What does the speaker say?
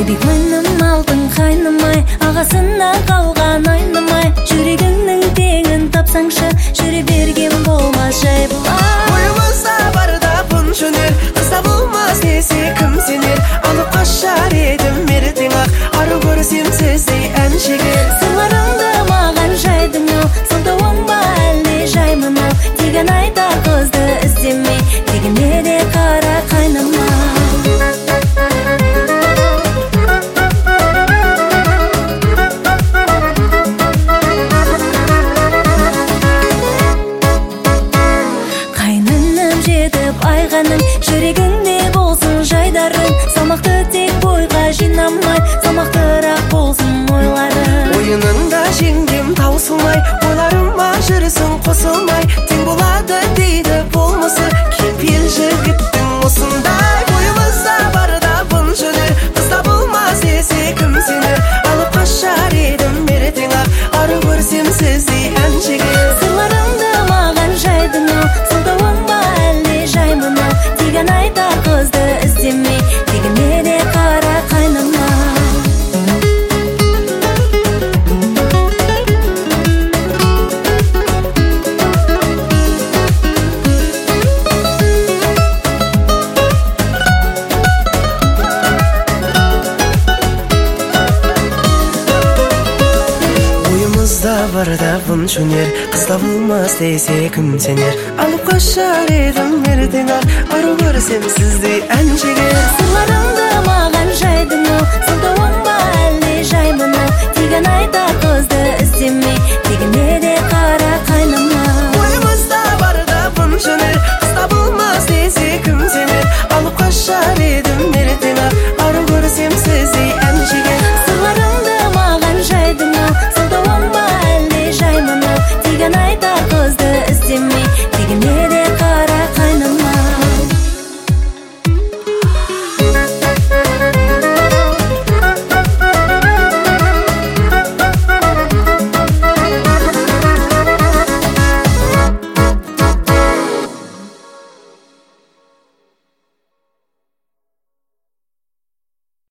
Бик мінім алтын қайнамай, ағасына қалған айнамай. Жүрегіңнің теңін тапсаңшы, жүре берген болмас жай бұлай. Ойымызда барда бұн жөнер, қызда болмас десе кім сенер. Алып қашар едім ертең ақ, ару көрсем сіздей әншіге. Сырларыңды маған жайдың ау, сылтауың ба әлде жаймын ау. Деген айтар қызды іздемей, дегенде де қара қайнамай. Айғаның жүрегіңде болсын жайдарың, салмақты тек бойға жинамай, салмақтырақ болсын ойларың. Ойыныңда жеңгем таусылмай, ойларыма жүрсің қосылмай. Тең болады дейді болмысы, кепел жігіттің осындай. Ойымызда барда бұн жөнер, қызда болмас десе кім сенер. Алып қашар едім ертең ақ, ару көрсем сіздей әншіге. Сырларыңды маған жайдың ау, сылтауың ба әлде жаймын ау. Деген айтар қызды іздемей, дегенде де қара қайнамай. Ойымызда барда бұн жөнер, қызда болмас десе кім сенер. Алып қашар едім ертең ақ, ару көрсем сіздей әншіге. Сырларыңды